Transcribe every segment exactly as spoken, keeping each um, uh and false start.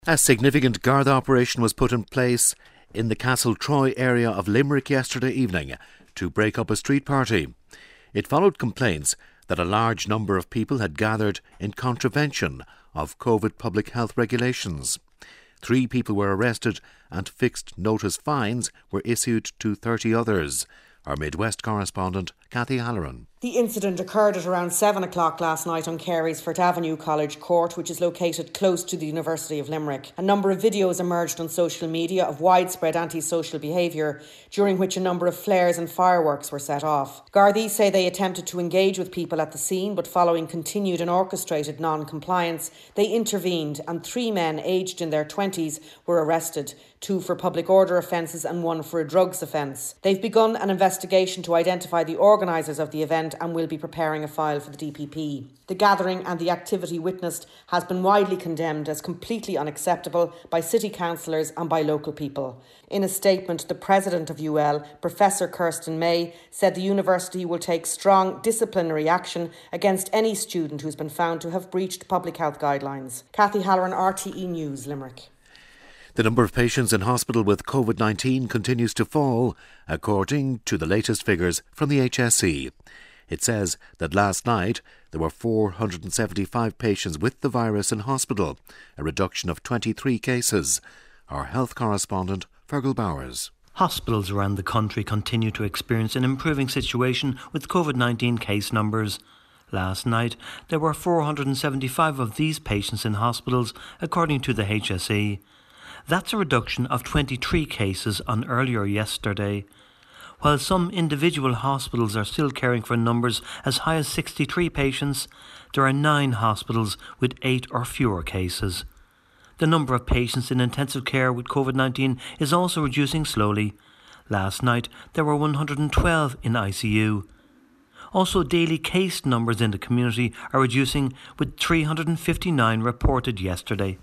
A significant Garda operation was put in place in the Castle Troy area of Limerick yesterday evening to break up a street party. It followed complaints that a large number of people had gathered in contravention of COVID public health regulations. Three people were arrested and fixed notice fines were issued to thirty others. Our Midwest correspondent, Kathy Halloran. The incident occurred at around seven o'clock last night on Carysfort Avenue College Court, which is located close to the University of Limerick. A number of videos emerged on social media of widespread antisocial behaviour, during which a number of flares and fireworks were set off. Gardaí say they attempted to engage with people at the scene, but following continued and orchestrated non-compliance, they intervened and three men aged in their twenties were arrested, two for public order offences and one for a drugs offence. They've begun an investigation to identify the organisers of the event and will be preparing a file for the D P P. The gathering and the activity witnessed has been widely condemned as completely unacceptable by city councillors and by local people. In a statement, the president of U L, Professor Kirsten May, said the university will take strong disciplinary action against any student who's been found to have breached public health guidelines. Kathy Halloran, R T E News, Limerick. The number of patients in hospital with COVID nineteen continues to fall, according to the latest figures from the H S E. It says that last night there were four hundred seventy-five patients with the virus in hospital, a reduction of twenty-three cases. Our health correspondent, Fergal Bowers. Hospitals around the country continue to experience an improving situation with COVID nineteen case numbers. Last night, there were four hundred seventy-five of these patients in hospitals, according to the H S E. That's a reduction of twenty-three cases on earlier yesterday. While some individual hospitals are still caring for numbers as high as sixty-three patients, there are nine hospitals with eight or fewer cases. The number of patients in intensive care with COVID nineteen is also reducing slowly. Last night, there were one hundred twelve in I C U. Also, daily case numbers in the community are reducing, with three hundred fifty-nine reported yesterday.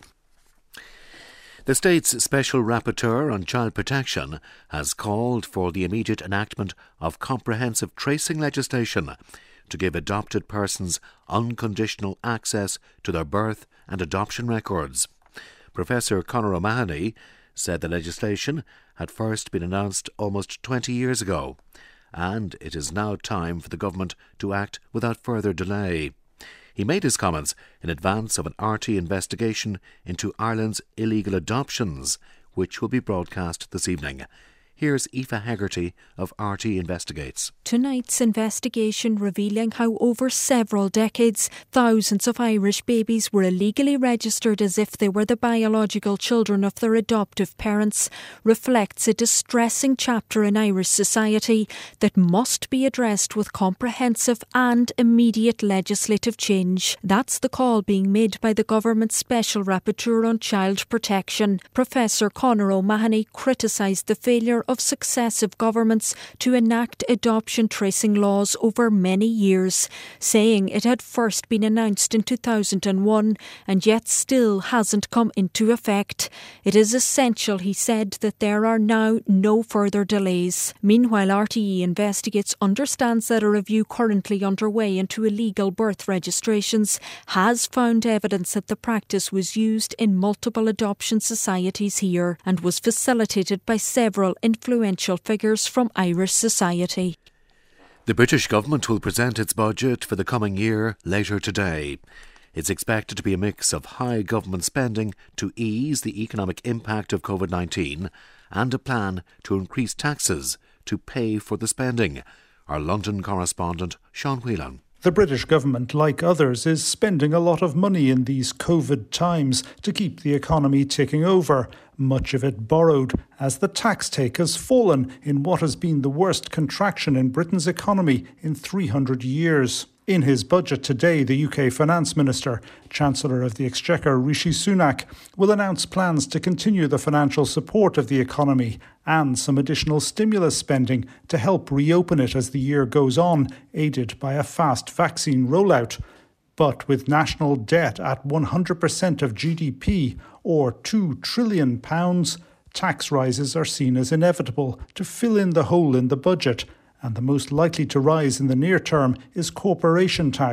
The state's Special Rapporteur on Child Protection has called for the immediate enactment of comprehensive tracing legislation to give adopted persons unconditional access to their birth and adoption records. Professor Conor O'Mahony said the legislation had first been announced almost twenty years ago, and it is now time for the government to act without further delay. He made his comments in advance of an R T investigation into Ireland's illegal adoptions, which will be broadcast this evening. Here's Aoife Hegarty of R T Investigates. Tonight's investigation revealing how over several decades thousands of Irish babies were illegally registered as if they were the biological children of their adoptive parents reflects a distressing chapter in Irish society that must be addressed with comprehensive and immediate legislative change. That's the call being made by the government's Special Rapporteur on Child Protection. Professor Conor O'Mahony criticised the failure of successive governments to enact adoption tracing laws over many years, saying it had first been announced in two thousand one and yet still hasn't come into effect. It is essential, he said, that there are now no further delays. Meanwhile, R T E Investigates understands that a review currently underway into illegal birth registrations has found evidence that the practice was used in multiple adoption societies here and was facilitated by several influential figures from Irish society. The British government will present its budget for the coming year later today. It's expected to be a mix of high government spending to ease the economic impact of COVID nineteen and a plan to increase taxes to pay for the spending. Our London correspondent, Sean Whelan. The British government, like others, is spending a lot of money in these COVID times to keep the economy ticking over, much of it borrowed, as the tax take has fallen in what has been the worst contraction in Britain's economy in three hundred years. In his budget today, the U K Finance Minister, Chancellor of the Exchequer Rishi Sunak, will announce plans to continue the financial support of the economy and some additional stimulus spending to help reopen it as the year goes on, aided by a fast vaccine rollout. But with national debt at one hundred percent of G D P, or two trillion pounds, tax rises are seen as inevitable to fill in the hole in the budget, and the most likely to rise in the near term is corporation tax,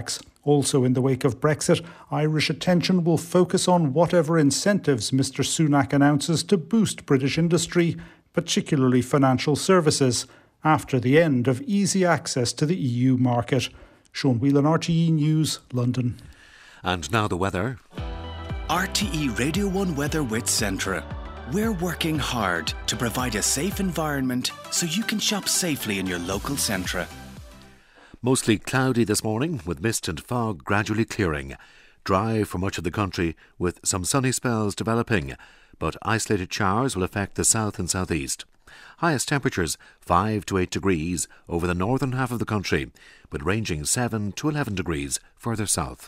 Also, in the wake of Brexit, Irish attention will focus on whatever incentives Mr Sunak announces to boost British industry, particularly financial services, after the end of easy access to the E U market. Sean Whelan, R T E News, London. And now the weather. R T E Radio one Weather with Centra. We're working hard to provide a safe environment so you can shop safely in your local Centra. Mostly cloudy this morning, with mist and fog gradually clearing. Dry for much of the country, with some sunny spells developing, but isolated showers will affect the south and southeast. Highest temperatures five to eight degrees over the northern half of the country, but ranging seven to eleven degrees further south.